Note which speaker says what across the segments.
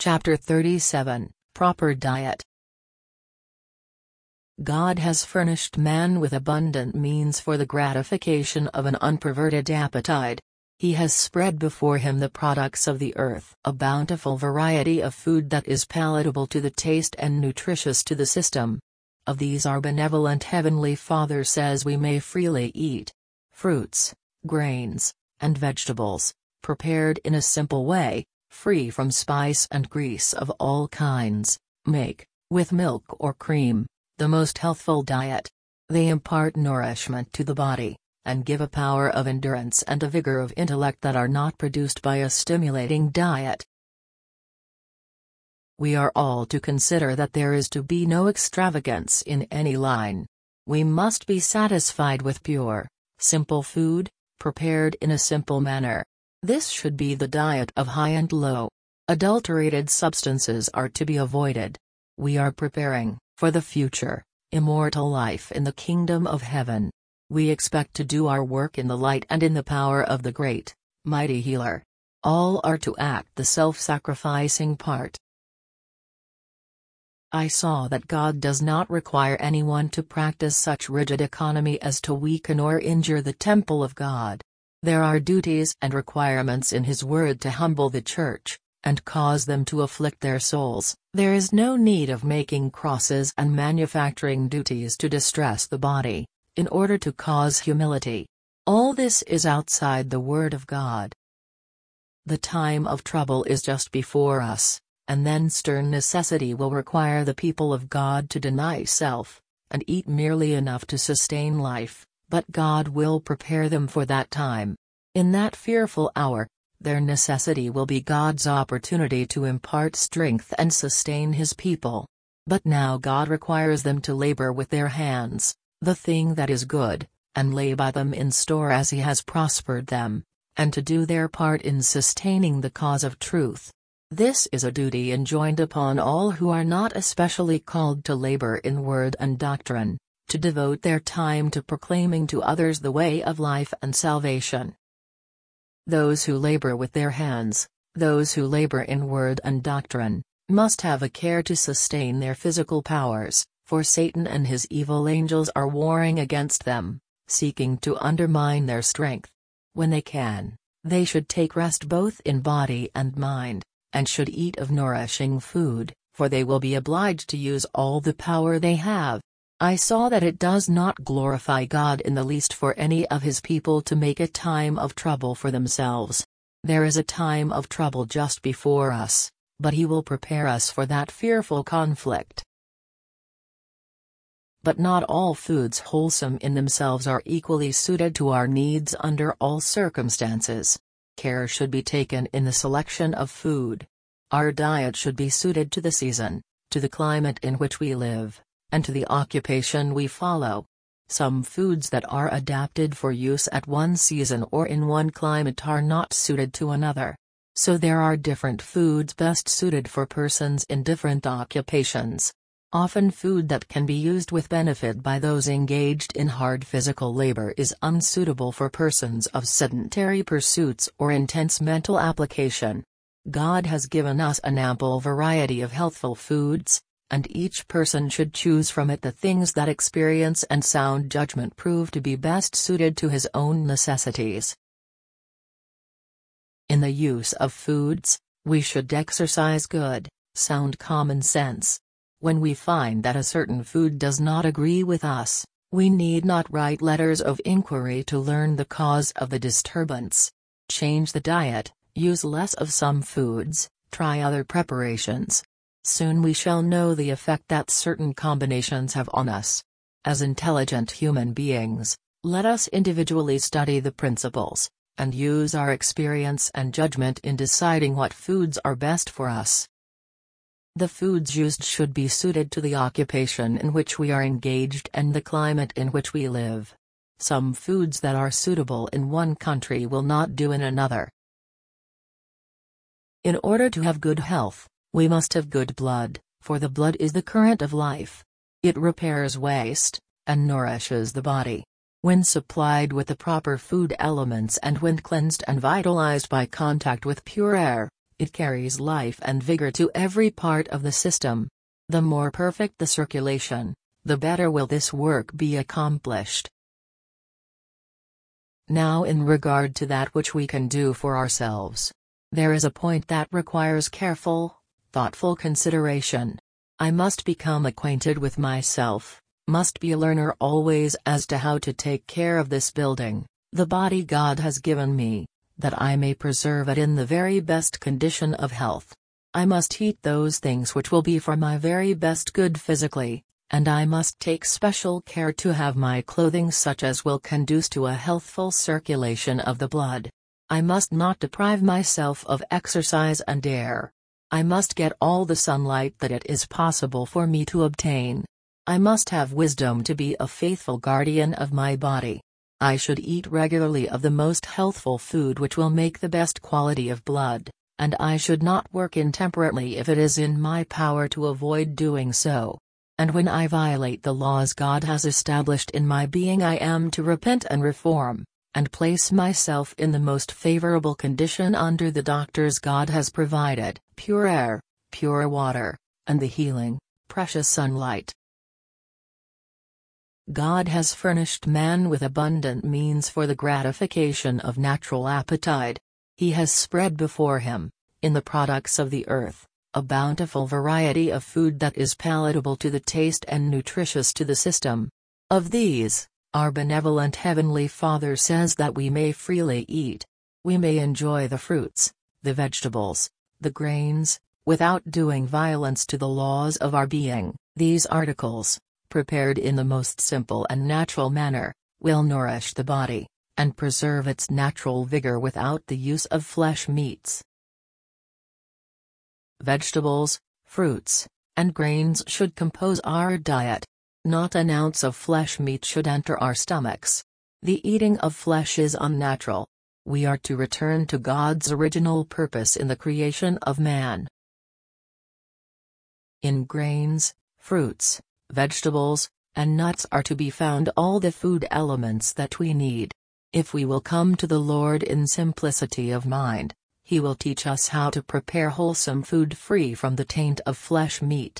Speaker 1: Chapter 37, Proper Diet. God has furnished man with abundant means for the gratification of an unperverted appetite. He has spread before him the products of the earth, a bountiful variety of food that is palatable to the taste and nutritious to the system. Of these our benevolent Heavenly Father says we may freely eat fruits, grains, and vegetables, prepared in a simple way, free from spice and grease of all kinds, make, with milk or cream, the most healthful diet. They impart nourishment to the body, and give a power of endurance and a vigor of intellect that are not produced by a stimulating diet. We are all to consider that there is to be no extravagance in any line. We must be satisfied with pure, simple food, prepared in a simple manner. This should be the diet of high and low. Adulterated substances are to be avoided. We are preparing, for the future, immortal life in the kingdom of heaven. We expect to do our work in the light and in the power of the great, mighty healer. All are to act the self-sacrificing part. I saw that God does not require anyone to practice such rigid economy as to weaken or injure the temple of God. There are duties and requirements in His word to humble the church, and cause them to afflict their souls. There is no need of making crosses and manufacturing duties to distress the body, in order to cause humility. All this is outside the word of God. The time of trouble is just before us, and then stern necessity will require the people of God to deny self, and eat merely enough to sustain life. But God will prepare them for that time. In that fearful hour, their necessity will be God's opportunity to impart strength and sustain His people. But now God requires them to labor with their hands, the thing that is good, and lay by them in store as He has prospered them, and to do their part in sustaining the cause of truth. This is a duty enjoined upon all who are not especially called to labor in word and doctrine, to devote their time to proclaiming to others the way of life and salvation. Those who labor with their hands, those who labor in word and doctrine, must have a care to sustain their physical powers, for Satan and his evil angels are warring against them, seeking to undermine their strength. When they can, they should take rest both in body and mind, and should eat of nourishing food, for they will be obliged to use all the power they have. I saw that it does not glorify God in the least for any of His people to make a time of trouble for themselves. There is a time of trouble just before us, but He will prepare us for that fearful conflict. But not all foods wholesome in themselves are equally suited to our needs under all circumstances. Care should be taken in the selection of food. Our diet should be suited to the season, to the climate in which we live, and to the occupation we follow. Some foods that are adapted for use at one season or in one climate are not suited to another. So there are different foods best suited for persons in different occupations. Often food that can be used with benefit by those engaged in hard physical labor is unsuitable for persons of sedentary pursuits or intense mental application. God has given us an ample variety of healthful foods, and each person should choose from it the things that experience and sound judgment prove to be best suited to his own necessities. In the use of foods, we should exercise good, sound common sense. When we find that a certain food does not agree with us, we need not write letters of inquiry to learn the cause of the disturbance. Change the diet, use less of some foods, try other preparations. Soon we shall know the effect that certain combinations have on us. As intelligent human beings, let us individually study the principles, and use our experience and judgment in deciding what foods are best for us. The foods used should be suited to the occupation in which we are engaged and the climate in which we live. Some foods that are suitable in one country will not do in another. In order to have good health, we must have good blood, for the blood is the current of life. It repairs waste, and nourishes the body. When supplied with the proper food elements and when cleansed and vitalized by contact with pure air, it carries life and vigor to every part of the system. The more perfect the circulation, the better will this work be accomplished. Now, in regard to that which we can do for ourselves, there is a point that requires careful, thoughtful consideration. I must become acquainted with myself, must be a learner always as to how to take care of this building, the body God has given me, that I may preserve it in the very best condition of health. I must eat those things which will be for my very best good physically, and I must take special care to have my clothing such as will conduce to a healthful circulation of the blood. I must not deprive myself of exercise and air. I must get all the sunlight that it is possible for me to obtain. I must have wisdom to be a faithful guardian of my body. I should eat regularly of the most healthful food which will make the best quality of blood, and I should not work intemperately if it is in my power to avoid doing so. And when I violate the laws God has established in my being, I am to repent and reform, and place myself in the most favorable condition under the doctors God has provided, pure air, pure water, and the healing, precious sunlight. God has furnished man with abundant means for the gratification of natural appetite. He has spread before him, in the products of the earth, a bountiful variety of food that is palatable to the taste and nutritious to the system. Of these, our benevolent Heavenly Father says that we may freely eat. We may enjoy the fruits, the vegetables, the grains, without doing violence to the laws of our being. These articles, prepared in the most simple and natural manner, will nourish the body, and preserve its natural vigor without the use of flesh meats. Vegetables, fruits, and grains should compose our diet. Not an ounce of flesh meat should enter our stomachs. The eating of flesh is unnatural. We are to return to God's original purpose in the creation of man. In grains, fruits, vegetables, and nuts are to be found all the food elements that we need. If we will come to the Lord in simplicity of mind, He will teach us how to prepare wholesome food free from the taint of flesh meat.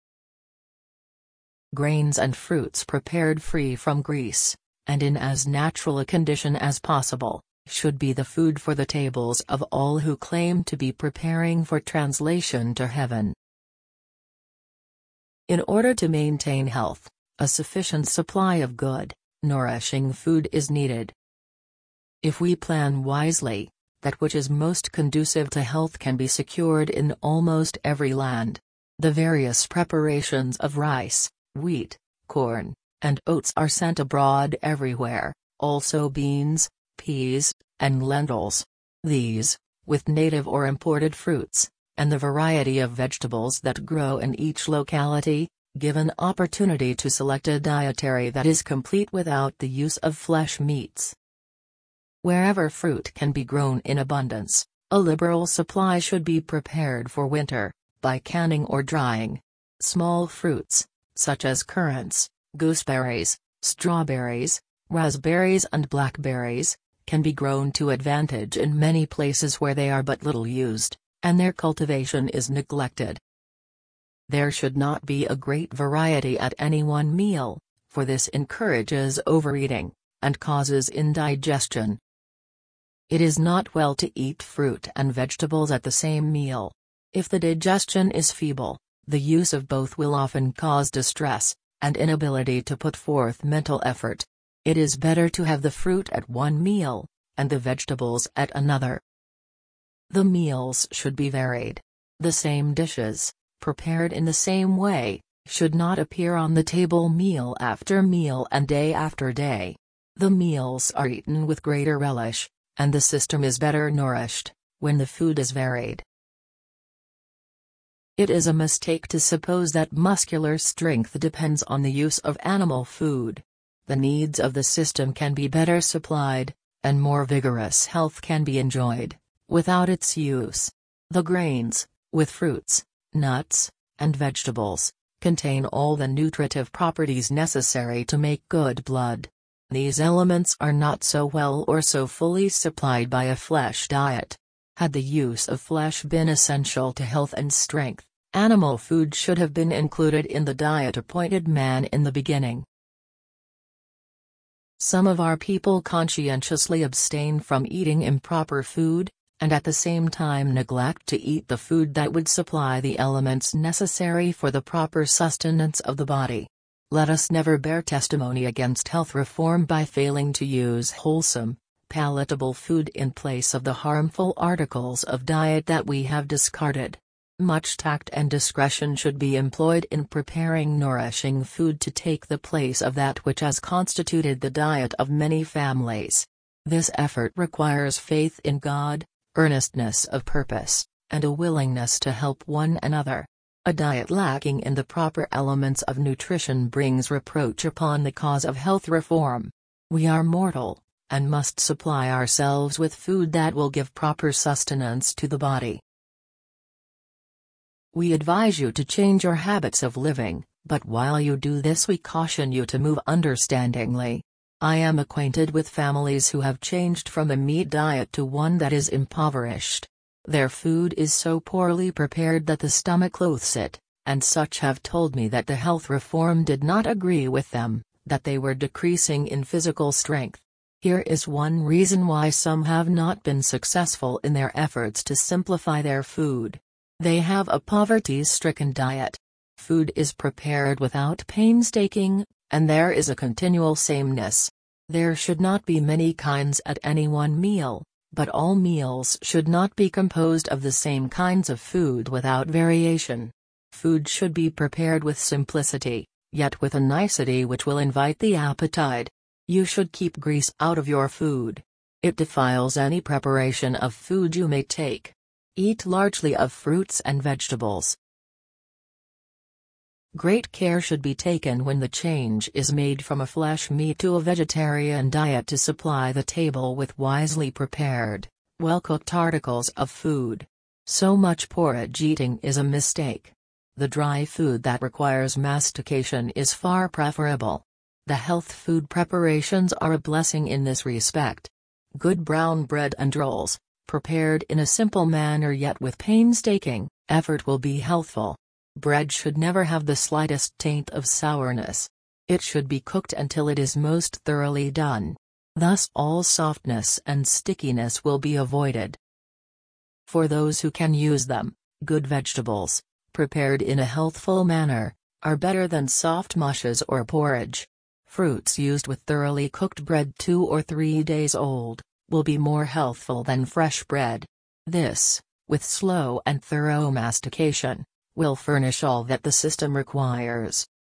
Speaker 1: Grains and fruits prepared free from grease, and in as natural a condition as possible, should be the food for the tables of all who claim to be preparing for translation to heaven. In order to maintain health, a sufficient supply of good, nourishing food is needed. If we plan wisely, that which is most conducive to health can be secured in almost every land. The various preparations of rice, wheat, corn, and oats are sent abroad everywhere, also beans, peas, and lentils. These, with native or imported fruits, and the variety of vegetables that grow in each locality, give an opportunity to select a dietary that is complete without the use of flesh meats. Wherever fruit can be grown in abundance, a liberal supply should be prepared for winter, by canning or drying. Small fruits, such as currants, gooseberries, strawberries, raspberries and blackberries, can be grown to advantage in many places where they are but little used, and their cultivation is neglected. There should not be a great variety at any one meal, for this encourages overeating, and causes indigestion. It is not well to eat fruit and vegetables at the same meal. If the digestion is feeble, the use of both will often cause distress, and inability to put forth mental effort. It is better to have the fruit at one meal, and the vegetables at another. The meals should be varied. The same dishes, prepared in the same way, should not appear on the table meal after meal and day after day. The meals are eaten with greater relish, and the system is better nourished, when the food is varied. It is a mistake to suppose that muscular strength depends on the use of animal food. The needs of the system can be better supplied, and more vigorous health can be enjoyed, without its use. The grains, with fruits, nuts, and vegetables, contain all the nutritive properties necessary to make good blood. These elements are not so well or so fully supplied by a flesh diet. Had the use of flesh been essential to health and strength, animal food should have been included in the diet appointed man in the beginning. Some of our people conscientiously abstain from eating improper food, and at the same time neglect to eat the food that would supply the elements necessary for the proper sustenance of the body. Let us never bear testimony against health reform by failing to use wholesome, palatable food in place of the harmful articles of diet that we have discarded. Much tact and discretion should be employed in preparing nourishing food to take the place of that which has constituted the diet of many families. This effort requires faith in God, earnestness of purpose, and a willingness to help one another. A diet lacking in the proper elements of nutrition brings reproach upon the cause of health reform. We are mortal, and must supply ourselves with food that will give proper sustenance to the body. We advise you to change your habits of living, but while you do this we caution you to move understandingly. I am acquainted with families who have changed from a meat diet to one that is impoverished. Their food is so poorly prepared that the stomach loathes it, and such have told me that the health reform did not agree with them, that they were decreasing in physical strength. Here is one reason why some have not been successful in their efforts to simplify their food. They have a poverty-stricken diet. Food is prepared without painstaking, and there is a continual sameness. There should not be many kinds at any one meal, but all meals should not be composed of the same kinds of food without variation. Food should be prepared with simplicity, yet with a nicety which will invite the appetite. You should keep grease out of your food. It defiles any preparation of food you may take. Eat largely of fruits and vegetables. Great care should be taken when the change is made from a flesh meat to a vegetarian diet to supply the table with wisely prepared, well-cooked articles of food. So much porridge eating is a mistake. The dry food that requires mastication is far preferable. The health food preparations are a blessing in this respect. Good brown bread and rolls, prepared in a simple manner yet with painstaking effort, will be healthful. Bread should never have the slightest taint of sourness. It should be cooked until it is most thoroughly done. Thus all softness and stickiness will be avoided. For those who can use them, good vegetables, prepared in a healthful manner, are better than soft mushes or porridge. Fruits used with thoroughly cooked bread 2 or 3 days old, will be more healthful than fresh bread. This, with slow and thorough mastication, will furnish all that the system requires.